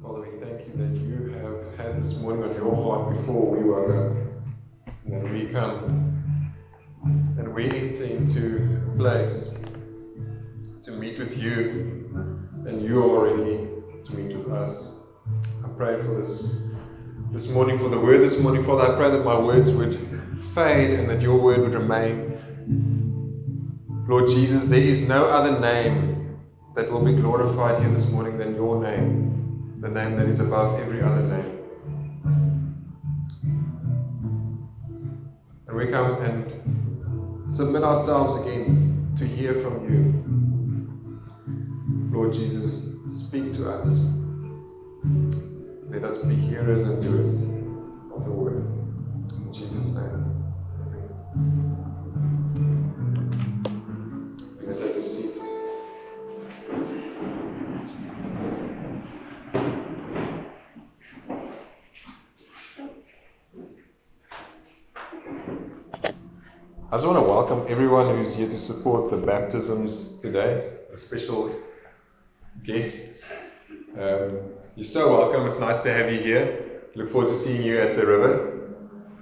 Father, we thank you that you have had this morning on your heart before we woke up. And then we come and we enter into a place to meet with you, and you are ready to meet with us. I pray for this morning, for the word this morning, Father. I pray that my words would fade and that your word would remain. Lord Jesus, there is no other name that will be glorified here this morning than your name, the name that is above every other name. And we come and submit ourselves again to hear from you. Lord Jesus, speak to us. Let us be hearers and doers of the word. In Jesus' name. Amen. You may take your seat. I just want to welcome everyone who's here to support the baptisms today, the special guests. You're so welcome. It's nice to have you here. Look forward to seeing you at the river.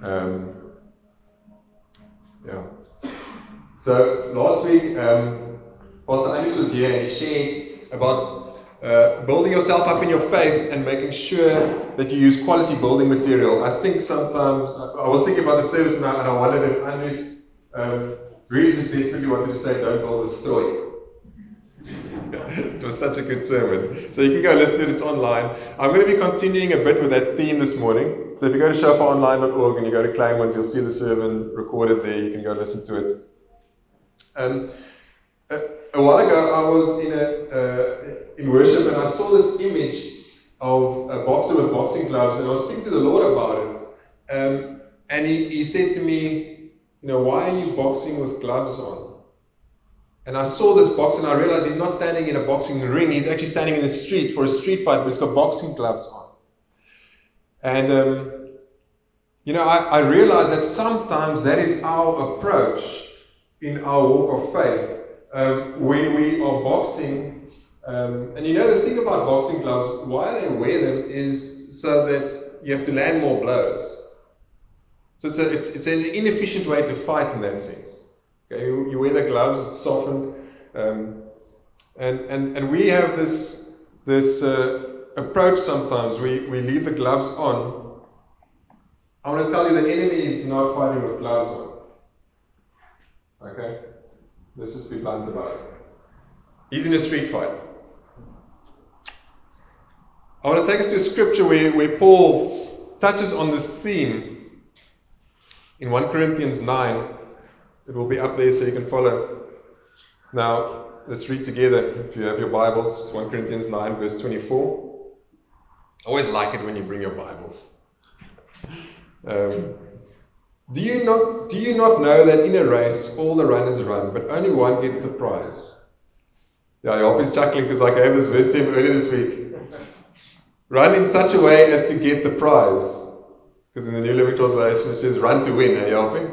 So last week, Pastor Anish was here and he shared about building yourself up in your faith and making sure that you use quality building material. I think sometimes, I was thinking about the service now and I wondered if Anish really just desperately wanted to say, don't build, destroy. It was such a good sermon. So you can go listen to it, it's online. I'm going to be continuing a bit with that theme this morning. So if you go to shofaonline.org and you go to Claremont, you'll see the sermon recorded there. You can go listen to it. A while ago, I was in worship and I saw this image of a boxer with boxing gloves, and I was speaking to the Lord about it. And he said to me, why are you boxing with gloves on? And I saw this boxer and I realized he's not standing in a boxing ring, he's actually standing in the street for a street fight, but he's got boxing gloves on. And, I realized that sometimes that is our approach in our walk of faith. When we are boxing, and the thing about boxing gloves, why they wear them is so that you have to land more blows. So it's an inefficient way to fight in that sense. Okay, you wear the gloves, it's softened, and we have this approach sometimes. We leave the gloves on. I want to tell you the enemy is not fighting with gloves on. Okay, let's just be blunt about it. He's in a street fight. I want to take us to a scripture where Paul touches on this theme in 1 Corinthians 9. It will be up there so you can follow. Now, let's read together. If you have your Bibles, it's 1 Corinthians 9, verse 24. I always like it when you bring your Bibles. Do you not know that in a race all the runners run, but only one gets the prize? Yeah, I hope he's chuckling because I gave this verse to him earlier this week. Run in such a way as to get the prize. Because in the New Living Translation it says run to win. Are you helping?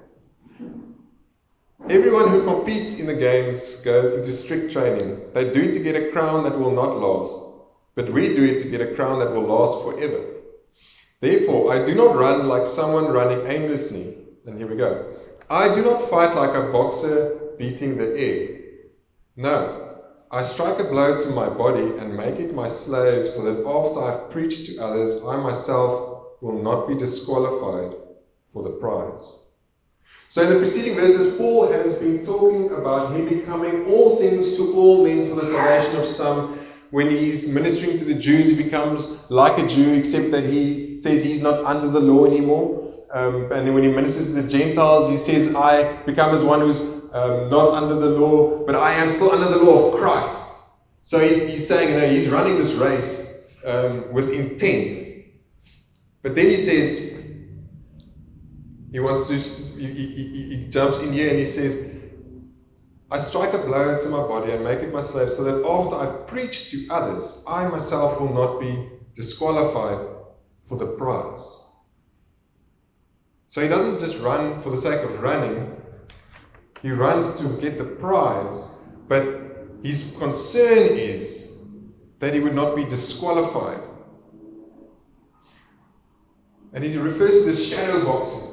Everyone who competes in the games goes into strict training. They do it to get a crown that will not last, but we do it to get a crown that will last forever. Therefore, I do not run like someone running aimlessly. And here we go. I do not fight like a boxer beating the air. No, I strike a blow to my body and make it my slave, so that after I've preached to others, I myself will not be disqualified for the prize. So in the preceding verses, Paul has been talking about him becoming all things to all men for the salvation of some. When he's ministering to the Jews, he becomes like a Jew, except that he says he's not under the law anymore. And then when he ministers to the Gentiles, he says, I become as one who's not under the law, but I am still under the law of Christ. So he's saying, he's running this race with intent. But then he says, he jumps in here and he says, I strike a blow to my body and make it my slave, so that after I've preached to others, I myself will not be disqualified for the prize. So he doesn't just run for the sake of running. He runs to get the prize, but his concern is that he would not be disqualified And he refers to this shadow boxing.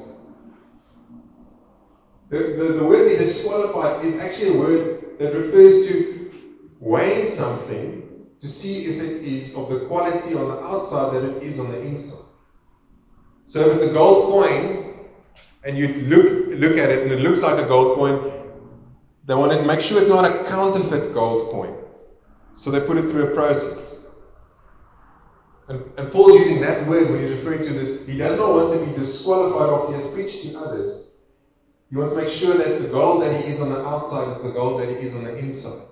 The word there, disqualified, is actually a word that refers to weighing something to see if it is of the quality on the outside that it is on the inside. So if it's a gold coin, and you look at it and it looks like a gold coin, they want to make sure it's not a counterfeit gold coin. So they put it through a process. And Paul's using that word when he's referring to this. He does not want to be disqualified after he has preached to others. He wants to make sure that the gold that he is on the outside is the gold that he is on the inside.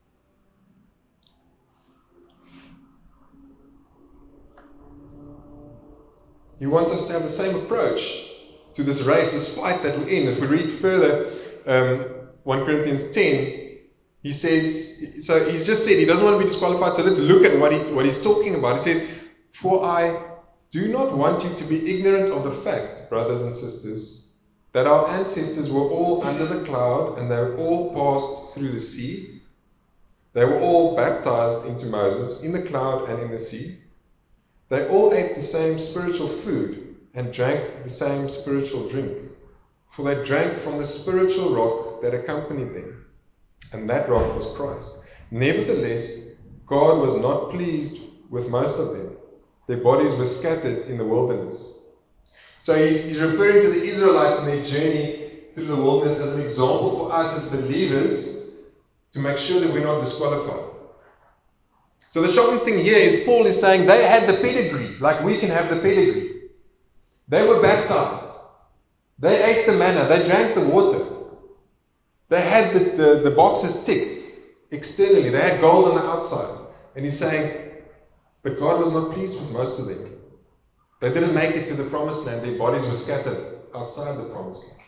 He wants us to have the same approach to this race, this fight that we're in. If we read further, 1 Corinthians 10, he says, so he's just said he doesn't want to be disqualified, so let's look at what he's talking about. He says, "For I do not want you to be ignorant of the fact, brothers and sisters, that our ancestors were all under the cloud, and they all passed through the sea. They were all baptized into Moses in the cloud and in the sea. They all ate the same spiritual food and drank the same spiritual drink, for they drank from the spiritual rock that accompanied them, and that rock was Christ. Nevertheless, God was not pleased with most of them. Their bodies were scattered in the wilderness." So he's referring to the Israelites and their journey through the wilderness as an example for us as believers to make sure that we're not disqualified. So the shocking thing here is Paul is saying they had the pedigree, like we can have the pedigree. They were baptized. They ate the manna. They drank the water. They had the boxes ticked externally. They had gold on the outside. And he's saying, but God was not pleased with most of them. They didn't make it to the promised land. Their bodies were scattered outside the promised land.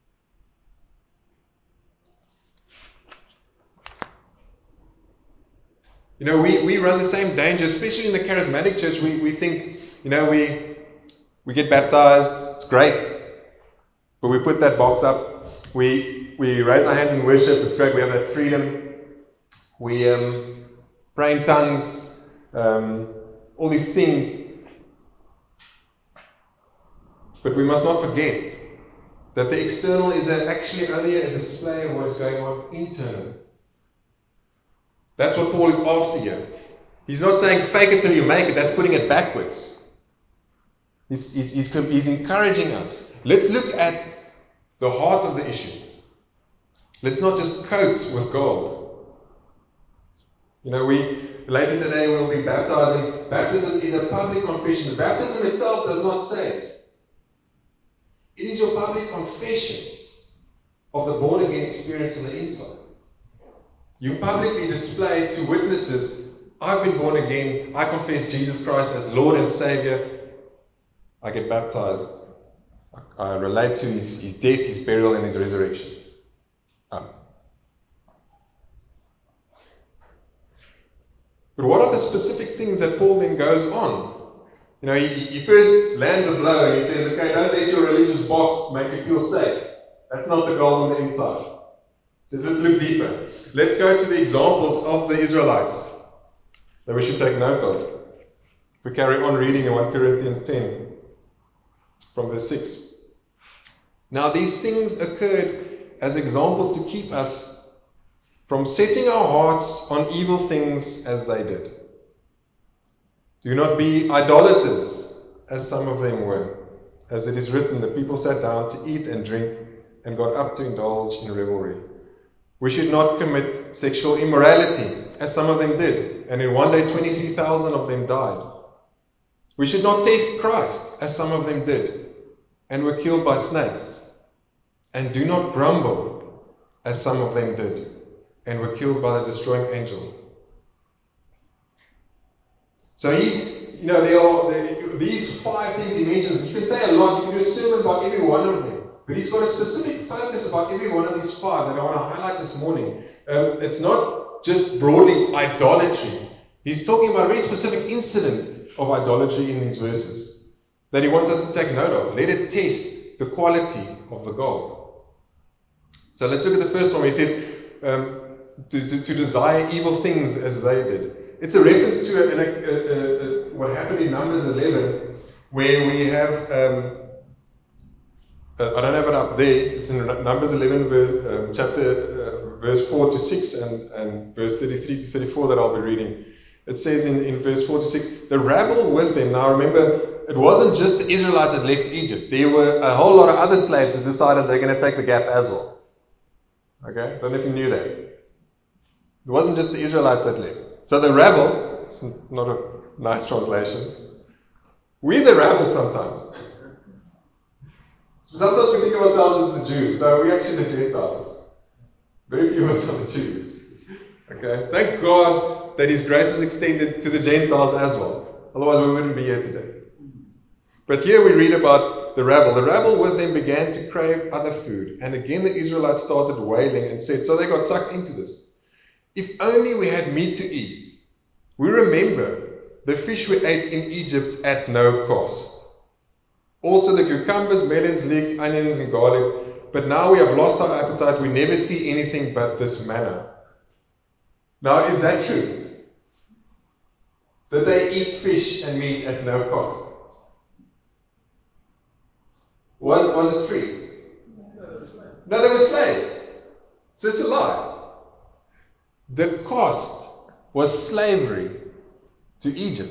You know, we run the same danger, especially in the charismatic church. We think, you know, we get baptized, it's great, but we put that box up. We raise our hands in worship, it's great, we have that freedom. We pray in tongues, all these things. But we must not forget that the external is actually only a display of what is going on internally. That's what Paul is after here. He's not saying fake it till you make it. That's putting it backwards. He's encouraging us. Let's look at the heart of the issue. Let's not just coat with gold. You know, later today we'll be baptizing. Baptism is a public confession. The baptism itself does not save. It is your public confession of the born again experience on the inside. You publicly display to witnesses, I've been born again, I confess Jesus Christ as Lord and Savior, I get baptized, I relate to his death, his burial, and his resurrection. But what are the specific things that Paul then goes on? You know, he first lands a blow and he says, okay, don't let your religious box make you feel safe. That's not the goal on the inside. He says, let's look deeper. Let's go to the examples of the Israelites that we should take note of. We carry on reading in 1 Corinthians 10 from verse 6. Now these things occurred as examples to keep us from setting our hearts on evil things as they did. Do not be idolaters, as some of them were. As it is written, the people sat down to eat and drink and got up to indulge in revelry. We should not commit sexual immorality, as some of them did, and in one day 23,000 of them died. We should not test Christ, as some of them did, and were killed by snakes. And do not grumble, as some of them did, and were killed by the destroying angel. So there are these 5 things he mentions. You can say a lot, you can do a sermon about every one of them. But he's got a specific focus about every one of these 5 that I want to highlight this morning. It's not just broadly idolatry. He's talking about a very specific incident of idolatry in these verses that he wants us to take note of. Let it test the quality of the gold. So let's look at the first one where he says, to desire evil things as they did. It's a reference to what happened in Numbers 11, where we have, I don't have it up there, it's in Numbers 11, verse 4 to 6 and verse 33 to 34 that I'll be reading. It says in verse 4 to 6, the rabble with them. Now remember, it wasn't just the Israelites that left Egypt. There were a whole lot of other slaves that decided they're going to take the gap as well. Okay? Don't know if you knew that. It wasn't just the Israelites that left. So the rabble, it's not a nice translation. We're the rabble sometimes. Sometimes we think of ourselves as the Jews. No, we're actually the Gentiles. Very few of us are the Jews. Okay? Thank God that His grace is extended to the Gentiles as well. Otherwise we wouldn't be here today. But here we read about the rabble. The rabble with them began to crave other food. And again the Israelites started wailing and said, so they got sucked into this. If only we had meat to eat. We remember the fish we ate in Egypt at no cost. Also the cucumbers, melons, leeks, onions, and garlic. But now we have lost our appetite. We never see anything but this manna. Now, is that true? That they eat fish and meat at no cost? Was it free? No, they were slaves. So it's a lie. The cost was slavery to Egypt.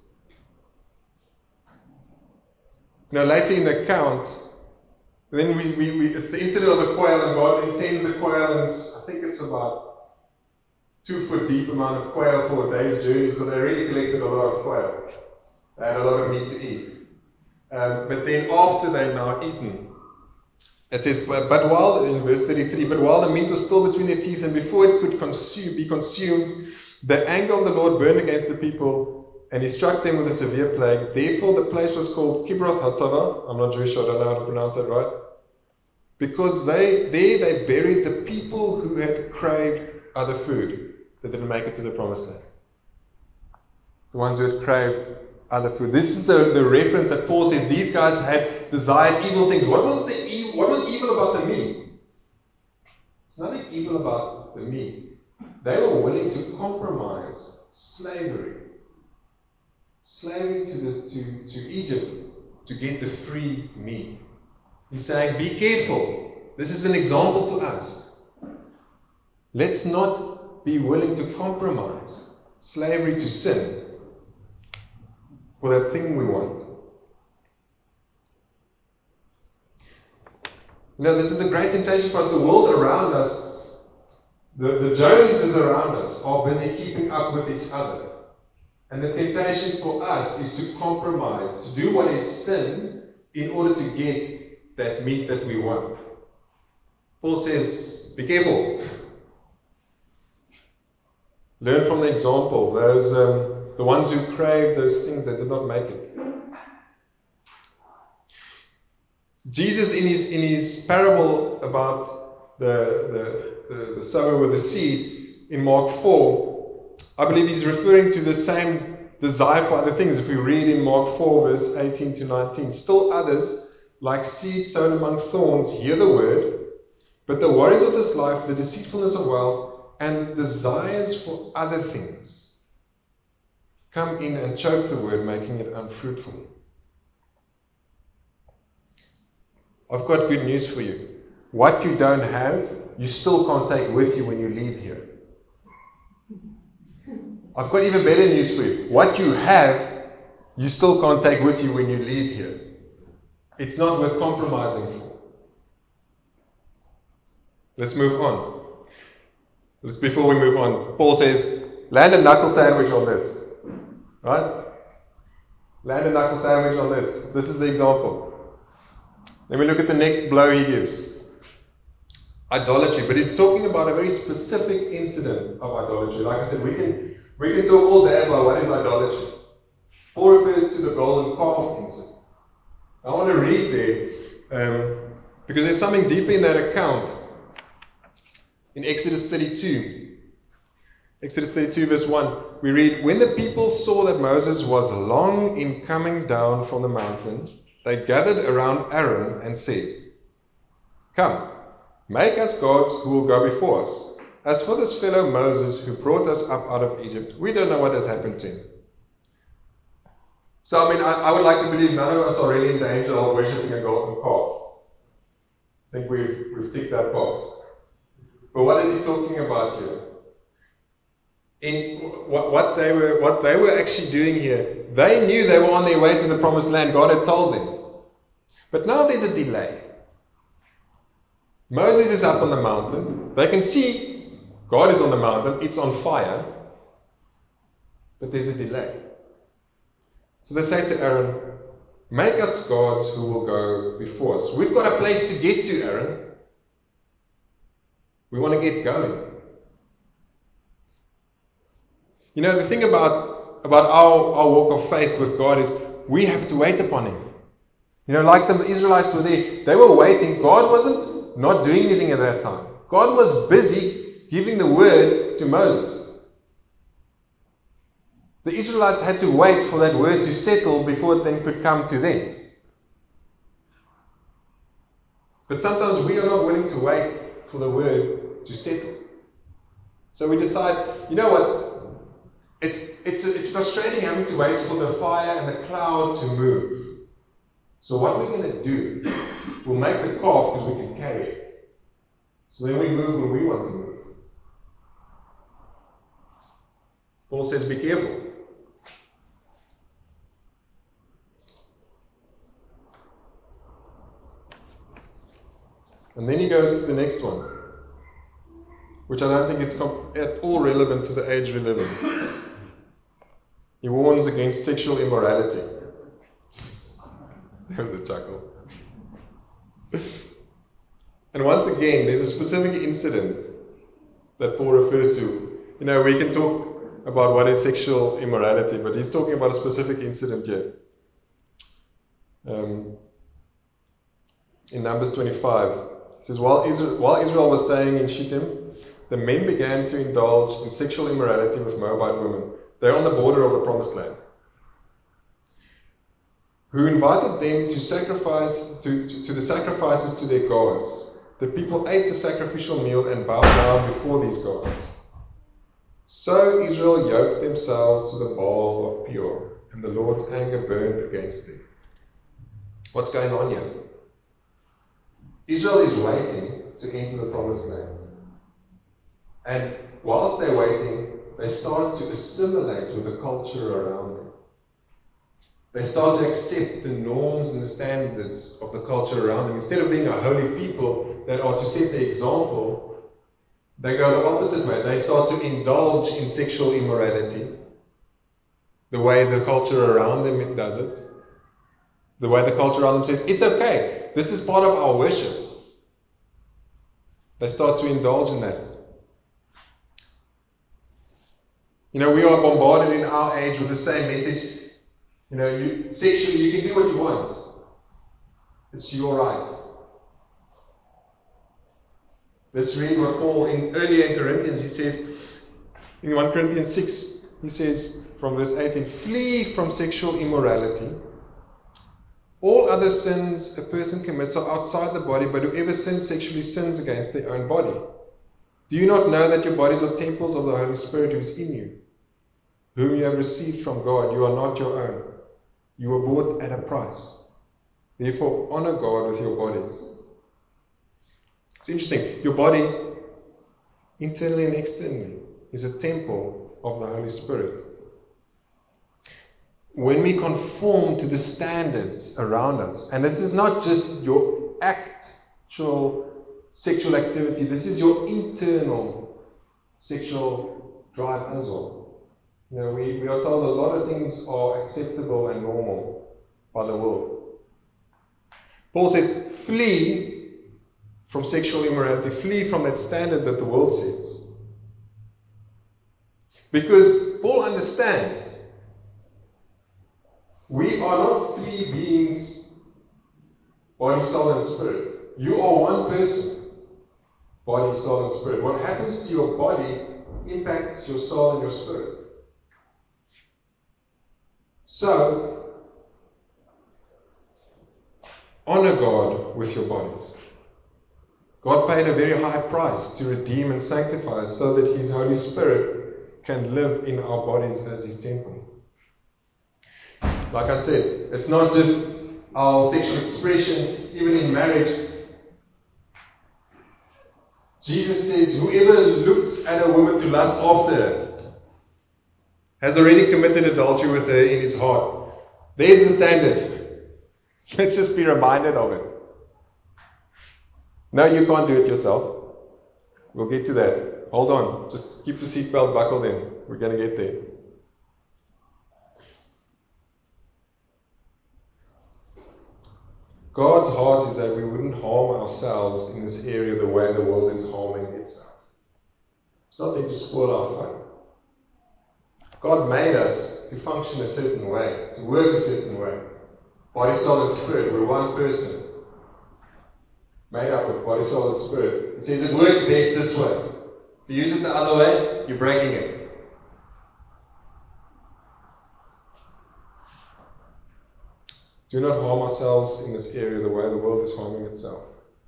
Now later in the account, then it's the incident of the quail, and God then sends the quail, and I think it's about 2 foot deep amount of quail for a day's journey, so they really collected a lot of quail. They had a lot of meat to eat. But then after they've now eaten, it says, but while, in verse 33, but while the meat was still between their teeth and before it could be consumed, the anger of the Lord burned against the people, and He struck them with a severe plague. Therefore the place was called Kibroth Hattaavah. I'm not Jewish, I don't know how to pronounce that right. Because there they buried the people who had craved other food that didn't make it to the promised land. The ones who had craved other food. This is the reference that Paul says these guys had desired evil things. What was evil about the meat? It's nothing evil about the meat. They were willing to compromise slavery to Egypt to get the free meat. He's saying, be careful. This is an example to us. Let's not be willing to compromise slavery to sin for that thing we want. This is a great temptation for us. The world around us, the Joneses around us are busy keeping up with each other. And the temptation for us is to compromise, to do what is sin in order to get that meat that we want. Paul says, be careful. Learn from the example. Those, the ones who crave those things that did not make it. Jesus, in his parable about the sower with the seed in Mark 4, I believe he's referring to the same desire for other things. If we read in Mark 4, verse 18 to 19, still others, like seed sown among thorns, hear the word, but the worries of this life, the deceitfulness of wealth, and the desires for other things come in and choke the word, making it unfruitful. I've got good news for you. What you don't have, you still can't take with you when you leave here. I've got even better news for you. What you have, you still can't take with you when you leave here. It's not worth compromising for. Let's move on. Just before we move on, Paul says, land a knuckle sandwich on this. Right? Land a knuckle sandwich on this. This is the example. Let me look at the next blow he gives. Idolatry. But he's talking about a very specific incident of idolatry. Like I said, we can talk all day about what is idolatry. Paul refers to the golden calf incident. I want to read there because there's something deeper in that account. In Exodus 32. Exodus 32 verse 1. We read, when the people saw that Moses was long in coming down from the mountain, they gathered around Aaron and said, come, make us gods who will go before us. As for this fellow Moses who brought us up out of Egypt, we don't know what has happened to him. So, I mean, I would like to believe none of us are really in danger of worshipping a golden calf. I think we've ticked that box. But what is he talking about here? In what they were actually doing here, they knew they were on their way to the promised land. God had told them. But now there's a delay. Moses is up on the mountain. They can see God is on the mountain. It's on fire. But there's a delay. So they say to Aaron, make us gods who will go before us. We've got a place to get to, Aaron. We want to get going. You know, the thing about our walk of faith with God is we have to wait upon Him. You know, like the Israelites were there, they were waiting. God wasn't not doing anything at that time. God was busy giving the word to Moses. The Israelites had to wait for that word to settle before it then could come to them. But sometimes we are not willing to wait for the word to settle. So we decide, you know what? It's frustrating having to wait for the fire and the cloud to move. So what we're going to do, we'll make the calf because we can carry it. So then we move when we want to move. Paul says, be careful. And then he goes to the next one, which I don't think is at all relevant to the age we live in. He warns against sexual immorality. There's a chuckle. And once again, there's a specific incident that Paul refers to. You know, we can talk about what is sexual immorality, but he's talking about a specific incident here. In Numbers 25, it says, while Israel was staying in Shittim, the men began to indulge in sexual immorality with Moabite women. They're on the border of the promised land. Who invited them to sacrifice to the sacrifices to their gods. The people ate the sacrificial meal and bowed down before these gods. So Israel yoked themselves to the Baal of Peor, and the Lord's anger burned against them. What's going on here? Israel is waiting to enter the promised land. And whilst they're waiting, they start to assimilate with the culture around them. They start to accept the norms and the standards of the culture around them. Instead of being a holy people that are to set the example, they go the opposite way. They start to indulge in sexual immorality. The way the culture around them does it. The way the culture around them says, it's okay. This is part of our worship. They start to indulge in that. You know, we are bombarded in our age with the same message. You know, sexually, you can do what you want. It's your right. Let's read what Paul, earlier in Corinthians, he says, in 1 Corinthians 6, he says, from verse 18, flee from sexual immorality. All other sins a person commits are outside the body, but whoever sins sexually sins against their own body. Do you not know that your bodies are temples of the Holy Spirit who is in you, whom you have received from God? You are not your own. You were bought at a price. Therefore, honor God with your bodies. It's interesting. Your body, internally and externally, is a temple of the Holy Spirit. When we conform to the standards around us, and this is not just your actual sexual activity, this is your internal sexual drive as well. You know, we are told a lot of things are acceptable and normal by the world. Paul says, flee from sexual immorality, flee from that standard that the world sets. Because Paul understands we are not three beings, body, soul, and spirit. You are one person, body, soul, and spirit. What happens to your body impacts your soul and your spirit. So, honor God with your bodies. God paid a very high price to redeem and sanctify us so that His Holy Spirit can live in our bodies as His temple. Like I said, it's not just our sexual expression, even in marriage. Jesus says, whoever looks at a woman to lust after her has already committed adultery with her in his heart. There's the standard. Let's just be reminded of it. No, you can't do it yourself. We'll get to that. Hold on. Just keep the seatbelt buckled in. We're going to get there. God's heart is that we wouldn't harm ourselves in this area the way the world is harming itself. It's not there to spoil our fun. God made us to function a certain way, to work a certain way. Body, soul, and spirit. We're one person. Made up of body, soul, and spirit. It says it works best this way. If you use it the other way, you're breaking it. Do not harm ourselves in this area the way the world is harming itself.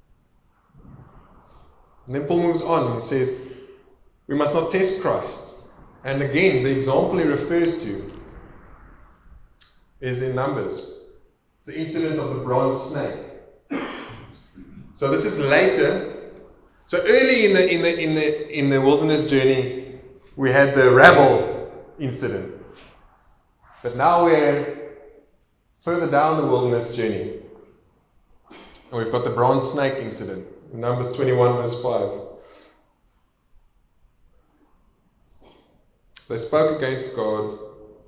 And then Paul moves on and he says, we must not test Christ. And again, the example he refers to is in Numbers. It's the incident of the bronze snake. So this is later. So early in the wilderness journey, we had the rabble incident. But now we're further down the wilderness journey. And we've got the bronze snake incident. In Numbers 21 verse 5. They spoke against God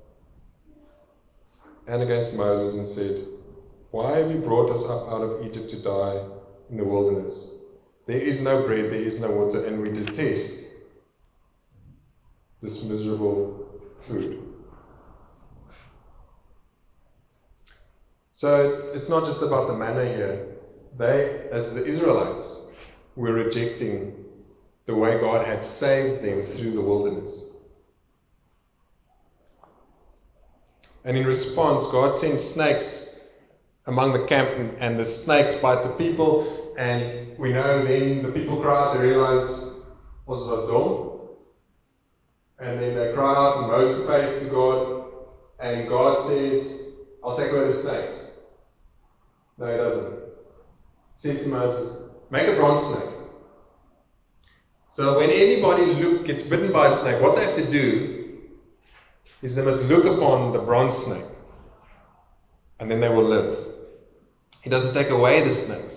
and against Moses and said, why have you brought us up out of Egypt to die in the wilderness? There is no bread, there is no water, and we detest this miserable food. So it's not just about the manna here. They, as the Israelites, were rejecting the way God had saved them through the wilderness. And in response, God sends snakes among the camp, and the snakes bite the people, and we know then the people cry out, they realize, ons was dom. And then they cry out, and Moses prays to God, and God says, I'll take away the snakes. No, he doesn't. He says to Moses, make a bronze snake. So when anybody gets bitten by a snake, what they have to do is they must look upon the bronze snake, and then they will live. He doesn't take away the snakes.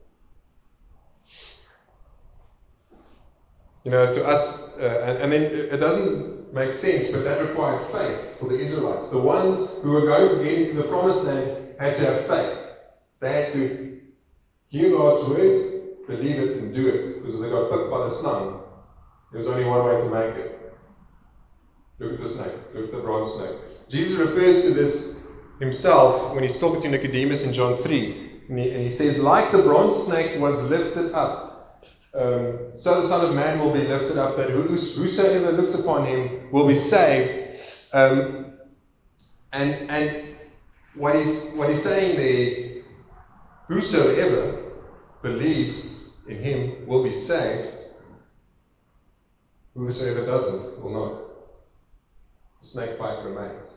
You know, to us, and then it doesn't make sense, but that required faith for the Israelites. The ones who were going to get into the promised land had to have faith. They had to hear God's word, believe it, and do it. Because if they got bit by the slang, there was only one way to make it. Look at the snake. Look at the bronze snake. Jesus refers to this himself when he's talking to Nicodemus in John 3. And he says, like the bronze snake was lifted up, so the Son of Man will be lifted up, that whosoever looks upon him will be saved. And what he's saying there is, whosoever believes in him will be saved. Whosoever doesn't will not. The snake bite remains.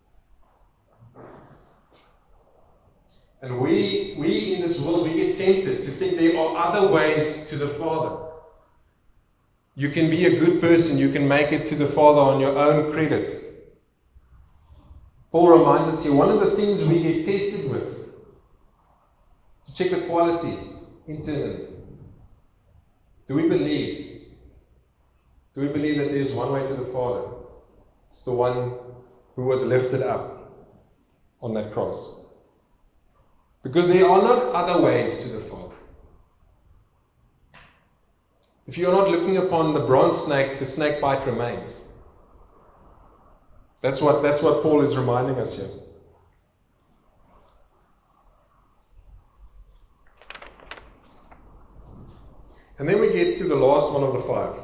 And we in this world, we get tempted to think there are other ways to the Father. You can be a good person, you can make it to the Father on your own credit. Paul reminds us here, one of the things we get tested with, to check the quality internally. Do we believe? Do we believe that there's one way to the Father? It's the one who was lifted up on that cross. Because there are not other ways to the Father. If you are not looking upon the bronze snake, the snake bite remains. That's what Paul is reminding us here. And then we get to the last one of the 5.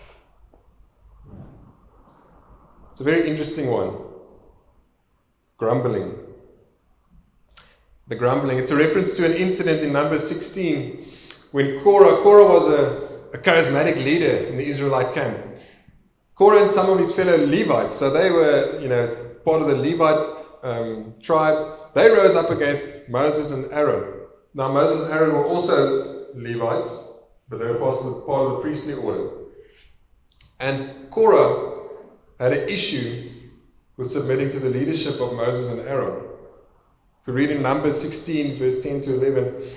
It's a very interesting one. Grumbling. The grumbling. It's a reference to an incident in Numbers 16 when Korah was a charismatic leader in the Israelite camp. Korah and some of his fellow Levites, so they were, part of the Levite tribe, they rose up against Moses and Aaron. Now Moses and Aaron were also Levites, but they were part of the priestly order. And Korah had an issue with submitting to the leadership of Moses and Aaron. If we read in Numbers 16, verse 10 to 11,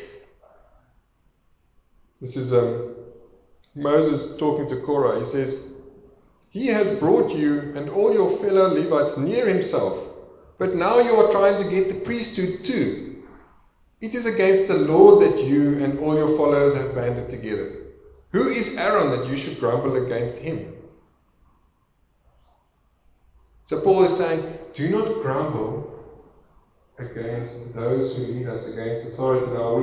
this is Moses talking to Korah. He says, "He has brought you and all your fellow Levites near himself, but now you are trying to get the priesthood too. It is against the Lord that you and all your followers have banded together. Who is Aaron that you should grumble against him?" So Paul is saying, do not grumble against those who lead us, against authority. Now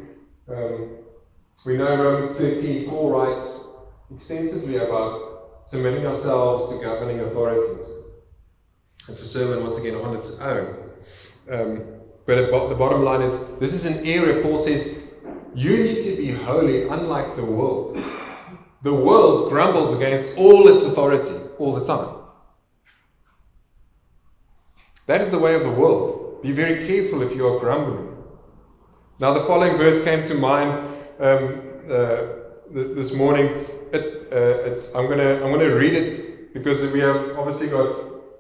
we know Romans 13, Paul writes extensively about submitting ourselves to governing authorities. It's a sermon once again on its own. But the bottom line is, this is an area Paul says, you need to be holy unlike the world. The world grumbles against all its authority all the time. That is the way of the world. Be very careful if you are grumbling. Now the following verse came to mind this morning. I'm going to read it because we have obviously got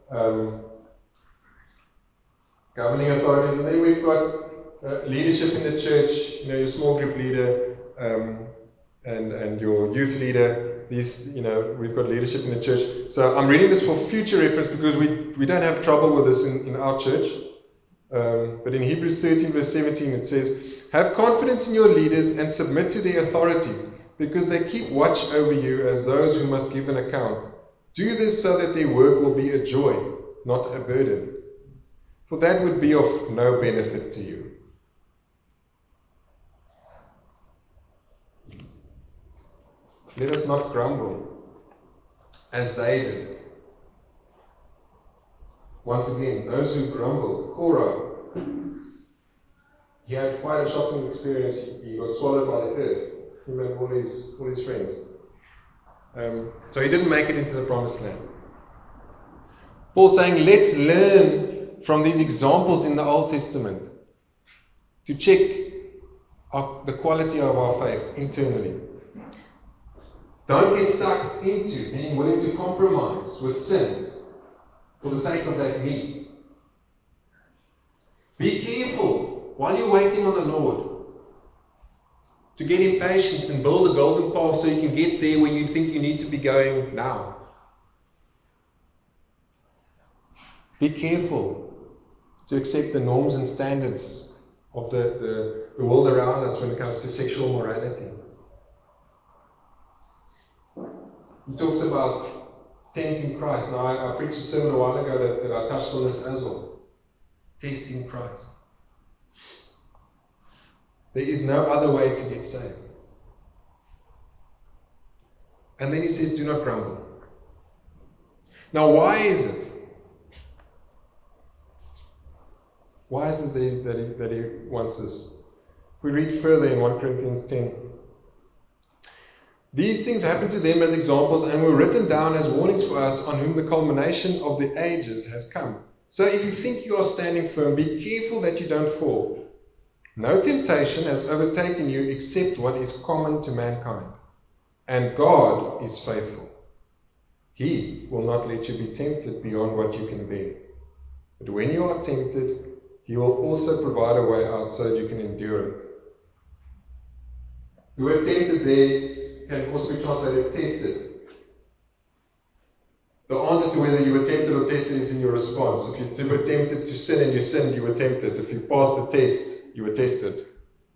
governing authorities, and then we've got leadership in the church. Your small group leader and your youth leader. We've got leadership in the church. So I'm reading this for future reference because we don't have trouble with this in our church. But in Hebrews 13 verse 17 it says, "Have confidence in your leaders and submit to their authority, because they keep watch over you as those who must give an account. Do this so that their work will be a joy, not a burden. For that would be of no benefit to you." Let us not grumble as they did. Once again, those who grumbled, Korah, he had quite a shocking experience. He got swallowed by the earth, him and all his friends. So he didn't make it into the promised land. Paul's saying, let's learn from these examples in the Old Testament to check the quality of our faith internally. Don't get sucked into being willing to compromise with sin for the sake of that me. Be careful while you're waiting on the Lord to get impatient and build a golden path so you can get there where you think you need to be going now. Be careful to accept the norms and standards of the world around us when it comes to sexual morality. He talks about tempting Christ. Now, I preached a sermon a while ago that I touched on this as well. Testing Christ. There is no other way to get saved. And then he says, do not grumble. Now, why is it? Why is it that he wants this? We read further in 1 Corinthians 10. These things happened to them as examples and were written down as warnings for us, on whom the culmination of the ages has come. So if you think you are standing firm, be careful that you don't fall. No temptation has overtaken you except what is common to mankind. And God is faithful. He will not let you be tempted beyond what you can bear. But when you are tempted, He will also provide a way out so that you can endure it. The word tempted there can also be translated tested. The answer to whether you were tempted or tested is in your response. If you were tempted to sin and you sinned, you were tempted. If you passed the test, you were tested.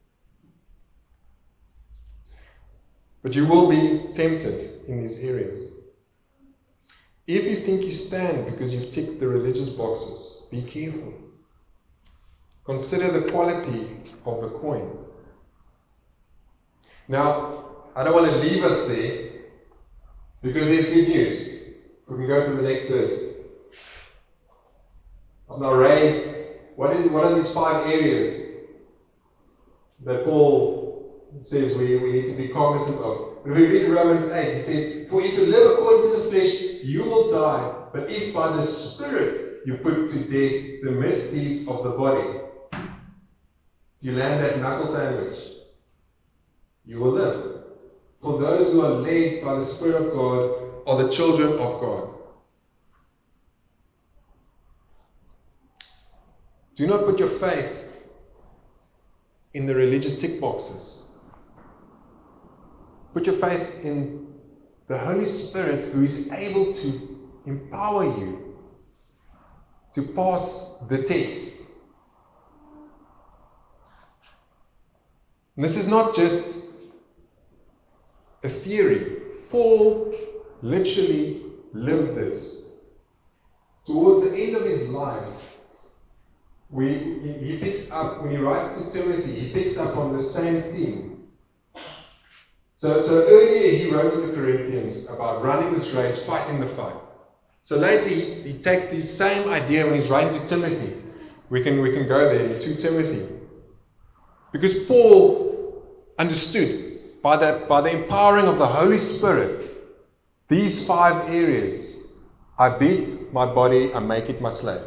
But you will be tempted in these areas. If you think you stand because you've ticked the religious boxes, be careful. Consider the quality of the coin. Now, I don't want to leave us there because there's good news. We can go to the next verse. I've now raised what are these 5 areas that Paul says we need to be cognizant of. When we read Romans 8, he says, "For if you live according to the flesh, you will die. But if by the Spirit you put to death the misdeeds of the body, you land that knuckle sandwich, you will live. For those who are led by the Spirit of God are the children of God. Do not put your faith in the religious tick boxes. Put your faith in the Holy Spirit, who is able to empower you to pass the test. And this is not just a theory. Paul literally lived this. Towards the end of his life, he picks up, when he writes to Timothy, he picks up on the same theme. So earlier he wrote to the Corinthians about running this race, fighting the fight. So later he takes this same idea when he's writing to Timothy. We can go there in 2 Timothy. Because Paul understood by the empowering of the Holy Spirit, these 5 areas: I beat my body, I make it my slave.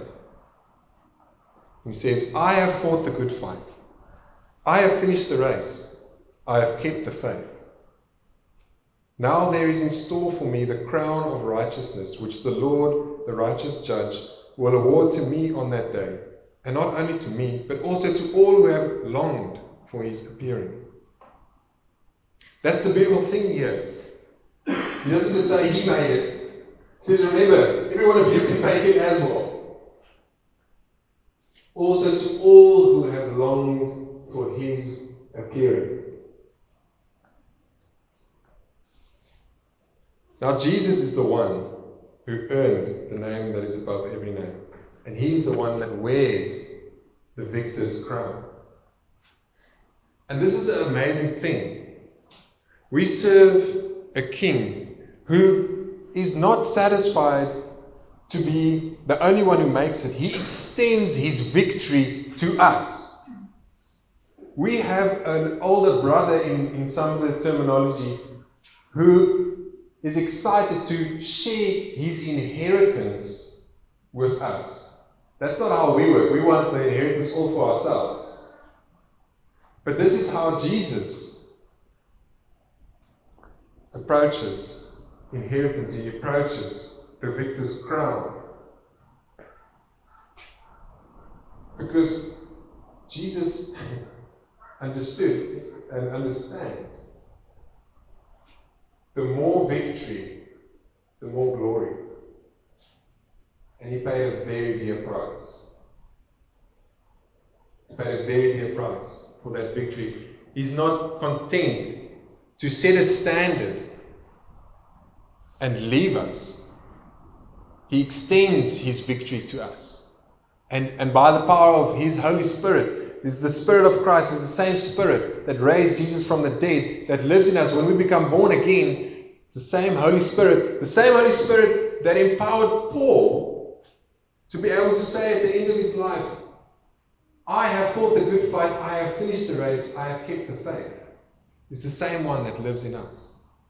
He says, I have fought the good fight. I have finished the race. I have kept the faith. Now there is in store for me the crown of righteousness, which the Lord, the righteous judge, will award to me on that day. And not only to me, but also to all who have longed for his appearing. That's the beautiful thing here. He doesn't just say he made it. He says, remember, every one of you can make it as well. Also to all who have longed for his appearing. Now Jesus is the one who earned the name that is above every name. And he's the one that wears the victor's crown. And this is the amazing thing. We serve a king who is not satisfied to be the only one who makes it. He extends his victory to us. We have an older brother in some of the terminology who is excited to share his inheritance with us. That's not how we work. We want the inheritance all for ourselves. But this is how Jesus approaches inheritance. He approaches the victor's crown. Because Jesus understood and understands. The more victory, the more glory. And he paid a very dear price. He paid a very dear price for that victory. He's not content to set a standard and leave us. He extends his victory to us. And by the power of his Holy Spirit, is the Spirit of Christ, is the same Spirit that raised Jesus from the dead, that lives in us when we become born again. It's the same Holy Spirit that empowered Paul to be able to say at the end of his life, I have fought the good fight, I have finished the race, I have kept the faith. It's the same one that lives in us.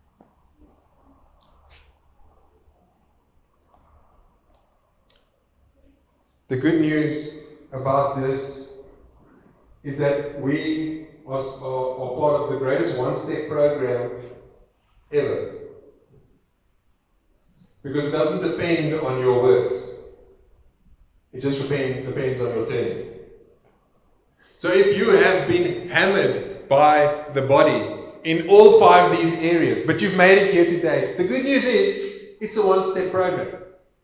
The good news about this is that we are part of the greatest one-step program ever. Because it doesn't depend on your works. It just depends on your turning. So if you have been hammered by the body in all 5 of these areas, but you've made it here today, the good news is it's a one-step program.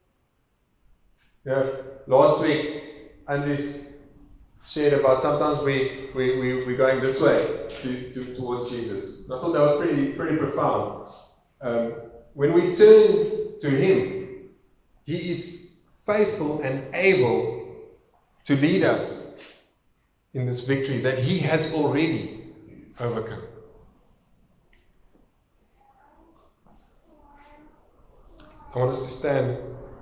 Last week, Andres shared about sometimes we're going this way towards Jesus. And I thought that was pretty profound. When we turn to him, he is faithful and able to lead us in this victory that he has already overcome. I want us to stand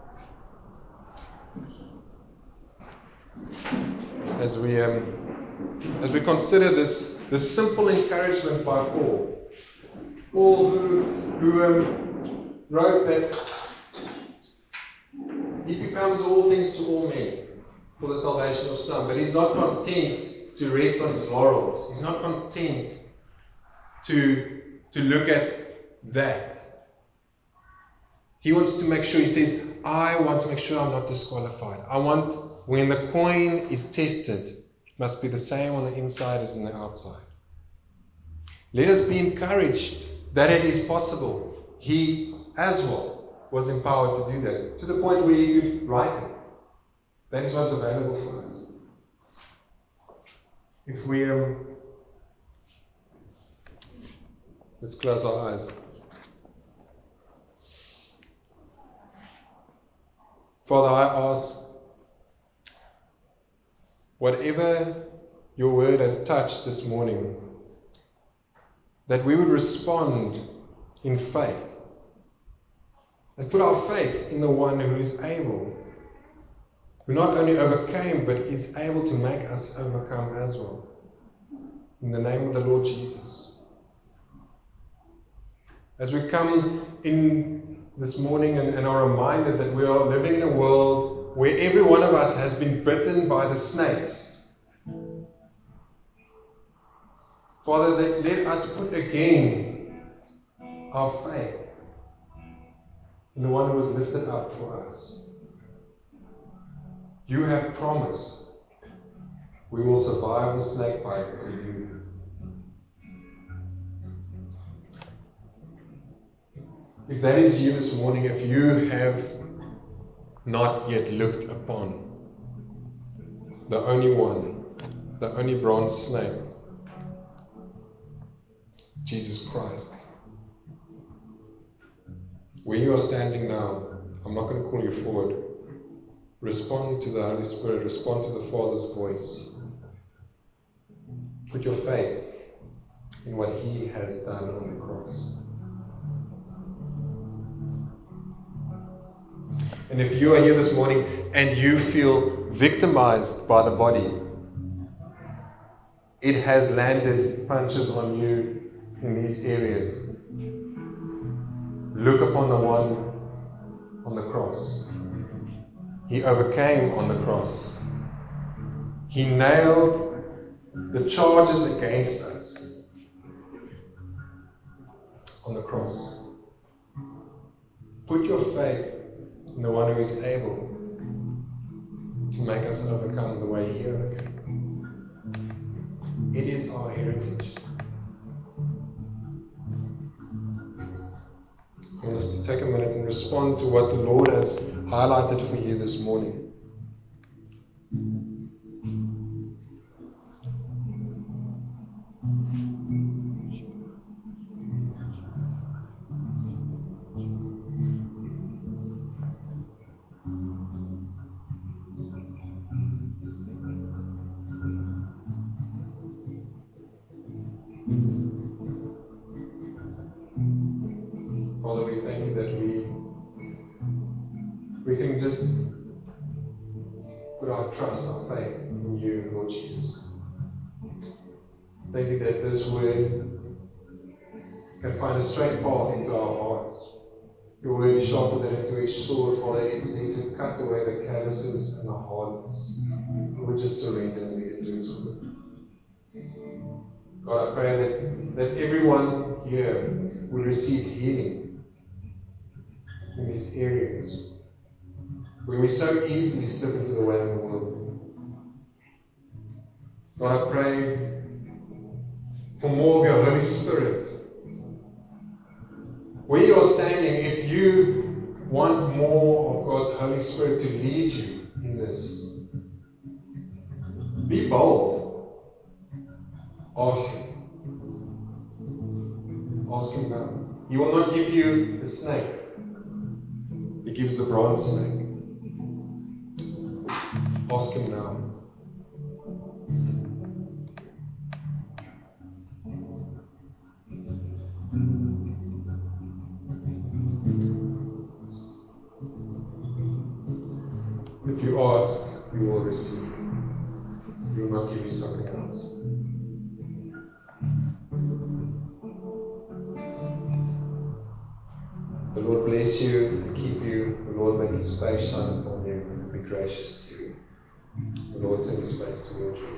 as we consider this simple encouragement by Paul. Paul who wrote that He becomes all things to all men for the salvation of some. But He's not content to rest on His laurels. He's not content to look at that. He wants to make sure, He says, I want to make sure I'm not disqualified. I want, when the coin is tested, it must be the same on the inside as on the outside. Let us be encouraged that it is possible. He as well was empowered to do that, to the point where He could write it. That is what's available for us. If we let's close our eyes. Father, I ask, whatever your word has touched this morning, that we would respond in faith and put our faith in the one who is able, who not only overcame, but is able to make us overcome as well. In the name of the Lord Jesus. As we come in this morning and are reminded that we are living in a world where every one of us has been bitten by the snakes. Father, that let us put again our faith in the one who was lifted up for us. You have promised we will survive the snake bite for you. If that is you this morning, if you have not yet looked upon the only one, the only bronze snake, Jesus Christ, where you are standing now, I'm not going to call you forward. Respond to the Holy Spirit, respond to the Father's voice. Put your faith in what He has done on the cross. And if you are here this morning and you feel victimized by the body, it has landed punches on you in these areas, look upon the one on the cross. He overcame on the cross. He nailed the charges against us on the cross. Put your faith in the one who is able to make us overcome the way He overcame. It is our heritage. I want us to take a minute and respond to what the Lord has highlighted for you this morning. Father, we thank you that we can just put our trust, our faith in you, Lord Jesus. Thank you that this word can find a straight path into our hearts. Your word is sharper than a two-edged sword, Father. It's there to cut away the calluses and the hardness. We just surrender and we can do its work. God, I pray that everyone here will receive healing in these areas where we so easily slip into the way of the world. God, I pray for more of your Holy Spirit. Where you are standing, if you want more of God's Holy Spirit to lead you in this, be bold. Ask Him. Ask Him now. He will not give you the snake. He gives the bronze snake. Ask Him now. If you ask, you will receive. He will not give you something else. The Lord bless you and keep you. The Lord make His face shine upon you. gracious to you. The Lord turn his face towards you.